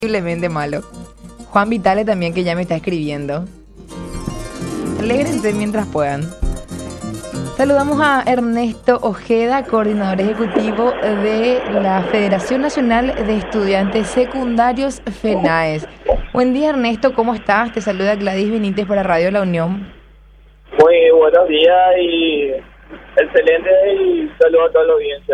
Terriblemente malo. Juan Vitale también, que ya me está escribiendo. Alégrense mientras puedan. Saludamos a Ernesto Ojeda, coordinador ejecutivo de la Federación Nacional de Estudiantes Secundarios FENAES. Buen día, Ernesto, ¿cómo estás? Te saluda Gladys Benítez para Radio La Unión. Muy buenos días y excelente, y saludo a toda la audiencia.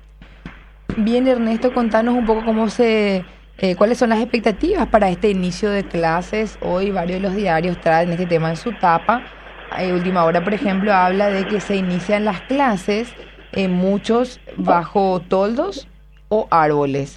Bien, Ernesto, contanos un poco cuáles son las expectativas para este inicio de clases. Hoy varios de los diarios traen este tema en su tapa. Última Hora, por ejemplo, habla de que se inician las clases, muchos bajo toldos o árboles.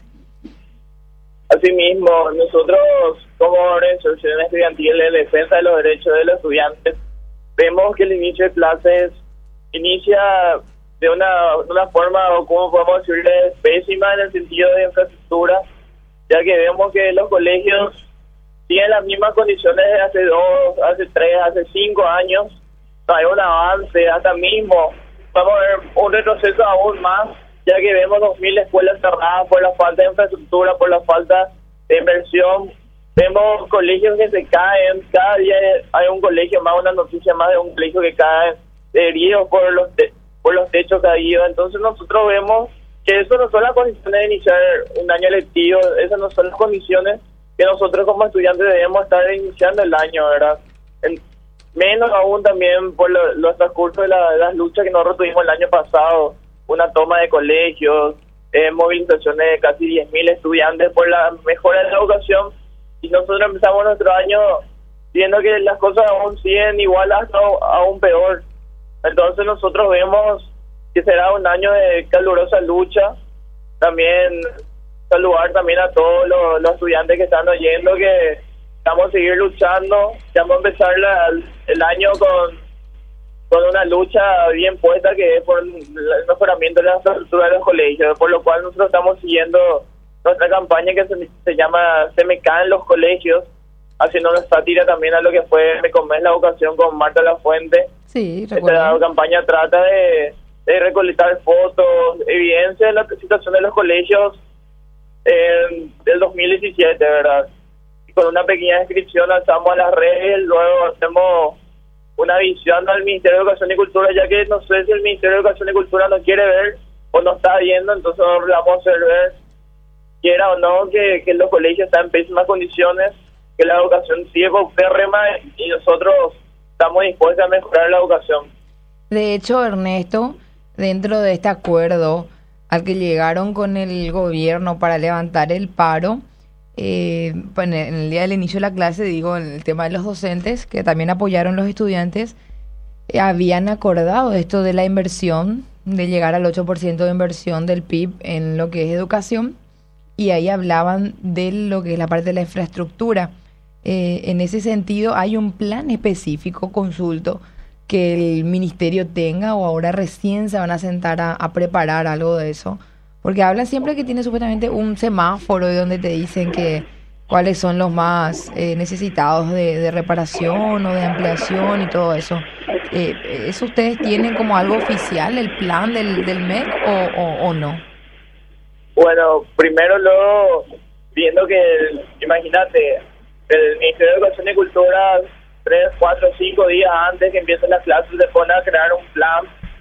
Asimismo, nosotros como organización estudiantil en defensa de los derechos de los estudiantes, vemos que el inicio de clases inicia de una forma, o como podemos decirle, pésima en el sentido de infraestructura, ya que vemos que los colegios tienen las mismas condiciones de hace 2, hace 3, hace 5 años. No hay un avance, hasta mismo vamos a ver un retroceso aún más, ya que vemos 2.000 escuelas cerradas por la falta de infraestructura, por la falta de inversión. Vemos colegios que se caen, cada día hay un colegio más, una noticia más de un colegio que cae herido por los techos caídos. Entonces nosotros vemos que eso no son las condiciones de iniciar un año lectivo, esas no son las condiciones que nosotros como estudiantes debemos estar iniciando el año, ¿verdad? Menos aún también por los transcursos de las luchas que nosotros tuvimos el año pasado, una toma de colegios, movilizaciones de casi 10.000 estudiantes por la mejora de la educación, y nosotros empezamos nuestro año viendo que las cosas aún siguen igual hasta aún peor. Entonces nosotros vemos que será un año de calurosa lucha. También saludar también a todos los estudiantes que están oyendo, que vamos a seguir luchando, ya vamos a empezar el año con una lucha bien puesta, que es por el mejoramiento de la infraestructura de los colegios, por lo cual nosotros estamos siguiendo nuestra campaña que se llama Se me caen los colegios, haciendo una sátira también a lo que fue Me comés la educación con Marta Lafuente. Sí, recuerdo. Esta campaña trata de recolectar fotos, evidencia de la situación de los colegios del 2017, ¿verdad? Y con una pequeña descripción alzamos a las redes, luego hacemos una visión al Ministerio de Educación y Cultura, ya que no sé si el Ministerio de Educación y Cultura no quiere ver o no está viendo, entonces le vamos a hacer ver, quiera o no, que los colegios están en pésimas condiciones, que la educación sigue paupérrima y nosotros estamos dispuestos a mejorar la educación. De hecho, Ernesto, dentro de este acuerdo al que llegaron con el gobierno para levantar el paro, en el día del inicio de la clase, digo, en el tema de los docentes, que también apoyaron los estudiantes, habían acordado esto de la inversión, de llegar al 8% de inversión del PIB en lo que es educación, y ahí hablaban de lo que es la parte de la infraestructura. En ese sentido, hay un plan específico, consulto, que el ministerio tenga, o ahora recién se van a sentar a preparar algo de eso, porque hablan siempre que tiene supuestamente un semáforo de donde te dicen que cuáles son los más necesitados de reparación o de ampliación y todo eso. ¿Eso ustedes tienen como algo oficial, el plan del MEC, o no? Bueno, primero viendo que, imagínate, el Ministerio de Educación y Cultura 3, 4, 5 días antes que empiecen las clases se pone a crear un plan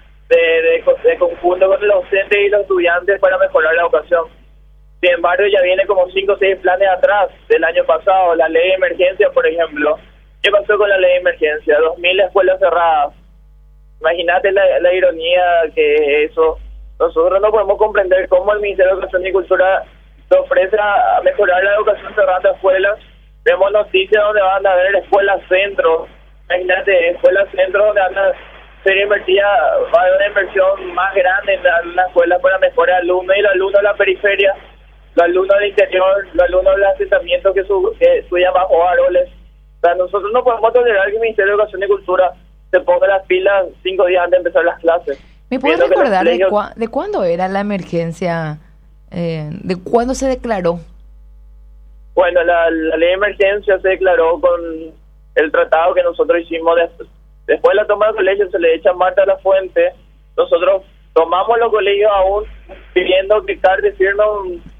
de conjunto con los docentes y los estudiantes para mejorar la educación. Sin embargo, ya viene como 5 o 6 planes atrás del año pasado. La ley de emergencia, por ejemplo. ¿Qué pasó con la ley de emergencia? 2.000 escuelas cerradas. Imagínate la ironía que es eso. Nosotros no podemos comprender cómo el Ministerio de Educación y Cultura se ofrece a mejorar la educación cerrando escuelas. Vemos noticias donde van a haber escuelas centros. Imagínate, escuelas centros donde van a ser invertida, va a haber una inversión más grande en la escuela para mejorar alumnos, y los alumnos de la periferia, los alumnos del interior, los alumnos del asentamiento que estudian bajo árboles. O sea, nosotros no podemos tolerar que el Ministerio de Educación y Cultura se ponga las pilas 5 días antes de empezar las clases. ¿Me puedes recordar de cuándo era la emergencia? ¿De cuándo se declaró? Bueno, la ley de emergencia se declaró con el tratado que nosotros hicimos después de la toma del colegio. Se le echa Marta Lafuente. Nosotros tomamos los colegios aún pidiendo que CARTE firme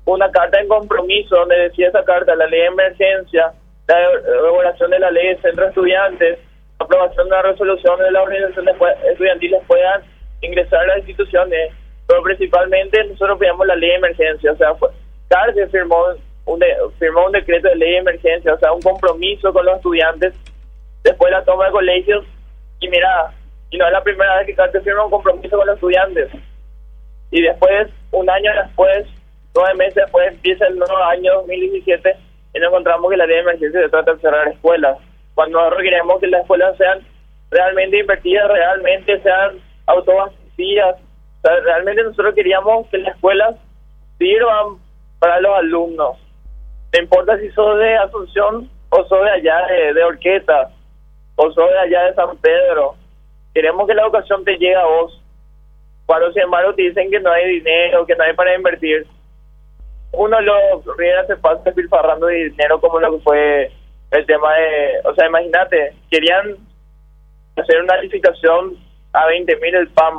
una carta de compromiso donde decía esa carta: la ley de emergencia, la elaboración de la ley de centros estudiantes, aprobación de una resolución de las organizaciones estudiantiles puedan ingresar a las instituciones, pero principalmente nosotros pedimos la ley de emergencia. O sea, CARCE firmó un decreto de ley de emergencia, o sea, un compromiso con los estudiantes después de la toma de colegios. Y mira, y no es la primera vez que CARCE firma un compromiso con los estudiantes. Y después, un año después, 9 meses después, empieza el nuevo año 2017 y nos encontramos que la ley de emergencia se trata de cerrar escuelas. Cuando nosotros queremos que las escuelas sean realmente invertidas, realmente sean autoabastecidas. O sea, realmente nosotros queríamos que las escuelas sirvan para los alumnos. No importa si sos de Asunción o sos de allá de Orqueta o sos de allá de San Pedro. Queremos que la educación te llegue a vos. Cuando sin embargo te dicen que no hay dinero, que no hay para invertir, uno los Riera se pasa despilfarrando dinero, como lo que fue el tema de... O sea, imagínate, querían hacer una licitación a 20.000 el PAM.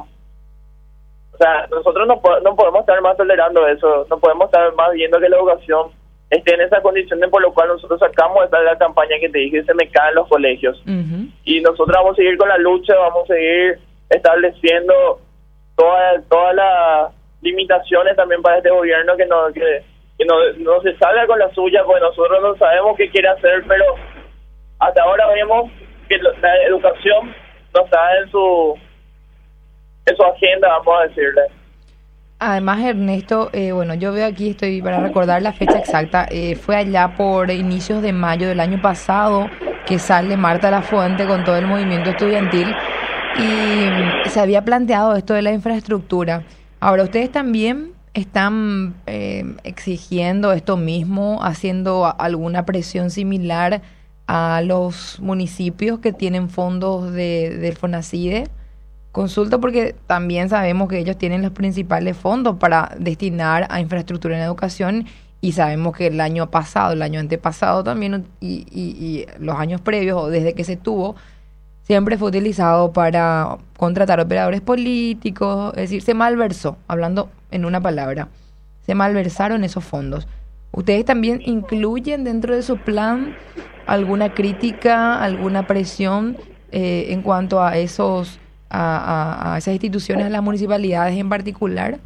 O sea, nosotros no podemos estar más tolerando eso, no podemos estar más viendo que la educación esté en esas condiciones, por lo cual nosotros sacamos esta la campaña que te dije, se me caen los colegios. Y nosotros vamos a seguir con la lucha, vamos a seguir estableciendo todas las limitaciones también para este gobierno, que no se salga con la suya, porque nosotros no sabemos qué quiere hacer, pero hasta ahora vemos que la educación no está en su agenda, vamos a decirle. Además, Ernesto, bueno, yo veo aquí, estoy para recordar la fecha exacta, fue allá por inicios de mayo del año pasado que sale Marta Lafuente con todo el movimiento estudiantil y se había planteado esto de la infraestructura. Ahora, ustedes también están exigiendo esto mismo, haciendo alguna presión similar a los municipios que tienen fondos del FONACIDE. Consulto porque también sabemos que ellos tienen los principales fondos para destinar a infraestructura en educación y sabemos que el año pasado, el año antepasado también y los años previos o desde que se tuvo, siempre fue utilizado para contratar operadores políticos, es decir, se malversó, hablando en una palabra, se malversaron esos fondos. ¿Ustedes también incluyen dentro de su plan alguna crítica, alguna presión en cuanto a esos a esas instituciones, a las municipalidades en particular?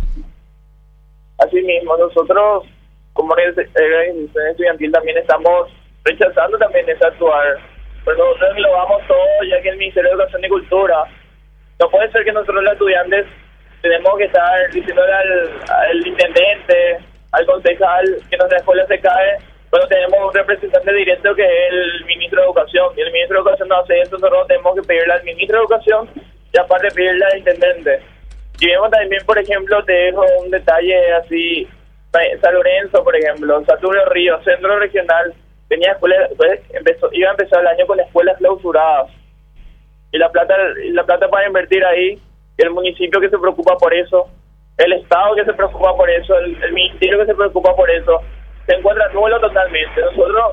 Así mismo, nosotros como organización estudiantil también estamos rechazando también ese actuar. Pero nosotros englobamos todo, ya que el Ministerio de Educación y Cultura, no puede ser que nosotros los estudiantes tenemos que estar diciéndole al intendente, al concejal, que nuestra escuela se cae, cuando tenemos un representante directo que es el ministro de Educación, y el ministro de Educación no hace eso. Nosotros tenemos que pedirle al ministro de Educación y aparte pedirle al intendente. Y vemos también, por ejemplo, te dejo un detalle así, San Lorenzo, por ejemplo, Saturno Río, centro regional, tenía escuelas, iba a empezar el año con escuelas clausuradas. Y la plata para invertir ahí, el municipio que se preocupa por eso, el Estado que se preocupa por eso, el ministerio que se preocupa por eso, se encuentra nulo totalmente. Nosotros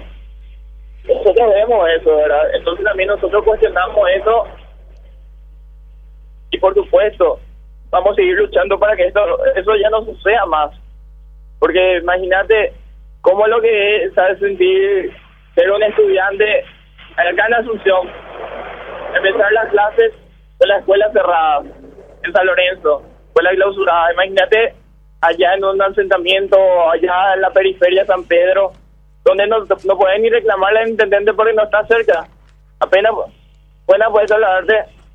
vemos eso, ¿verdad? Entonces también nosotros cuestionamos eso. Y por supuesto, vamos a seguir luchando para que eso ya no suceda más. Porque imagínate cómo es lo que es, ¿sabes? Sentir ser un estudiante acá en Asunción, empezar las clases de la escuela cerrada, en San Lorenzo, escuela clausurada. Imagínate allá en un asentamiento, allá en la periferia de San Pedro, donde no pueden ni reclamarle al intendente porque no está cerca. Apenas puedes hablarte.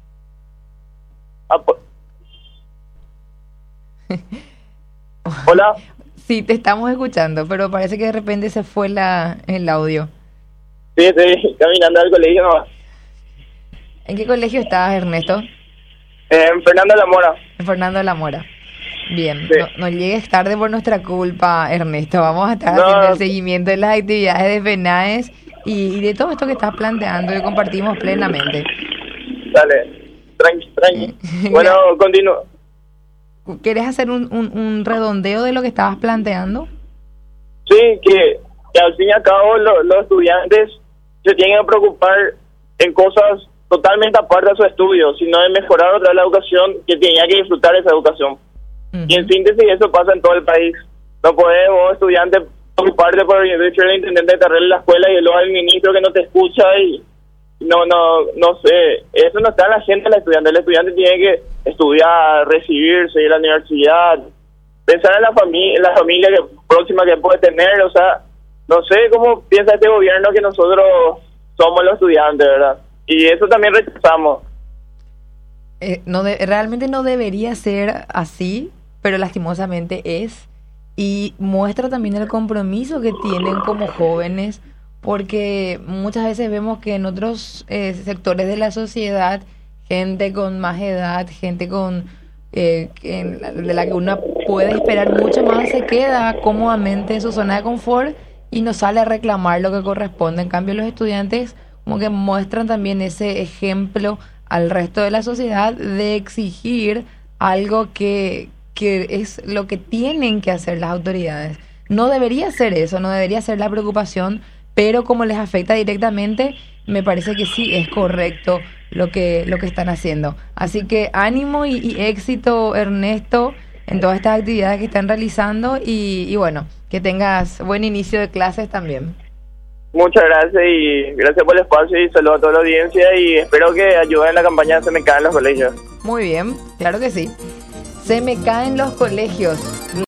Hola. Sí, te estamos escuchando, pero parece que de repente se fue el audio. Sí, caminando al colegio nomás. ¿En qué colegio estás, Ernesto? En Fernando de la Mora. En Fernando de la Mora. Bien, sí. No llegues tarde por nuestra culpa, Ernesto. Vamos a estar haciendo el seguimiento de las actividades de FENAES y de todo esto que estás planteando y compartimos plenamente. Dale, tranqui. Bueno, continúo. ¿Querés hacer un redondeo de lo que estabas planteando? Sí, que al fin y al cabo los estudiantes se tienen que preocupar en cosas totalmente aparte de su estudio, sino de mejorar otra vez la educación, que tenía que disfrutar esa educación. Y en síntesis eso pasa en todo el país. No podés vos, estudiante, preocuparte por el intendente de carrera en la escuela y luego el ministro que no te escucha y no sé. Eso no está en la agenda del estudiante. El estudiante tiene que estudiar, recibirse, ir a la universidad, pensar en la familia próxima que puede tener. O sea, no sé cómo piensa este gobierno que nosotros somos los estudiantes, ¿verdad? Y eso también rechazamos. Realmente no debería ser así, pero lastimosamente es. Y muestra también el compromiso que tienen como jóvenes, porque muchas veces vemos que en otros sectores de la sociedad, gente con más edad, gente de la que uno puede esperar mucho más, se queda cómodamente en su zona de confort y no sale a reclamar lo que corresponde. En cambio, los estudiantes como que muestran también ese ejemplo al resto de la sociedad de exigir algo que es lo que tienen que hacer las autoridades. No debería ser eso, no debería ser la preocupación, pero como les afecta directamente, me parece que sí es correcto lo que están haciendo. Así que ánimo y éxito, Ernesto, en todas estas actividades que están realizando y bueno, que tengas buen inicio de clases también. Muchas gracias y gracias por el espacio y saludos a toda la audiencia y espero que ayuden en la campaña de Se Me Caen los Colegios. Muy bien, claro que sí. Se me caen los colegios.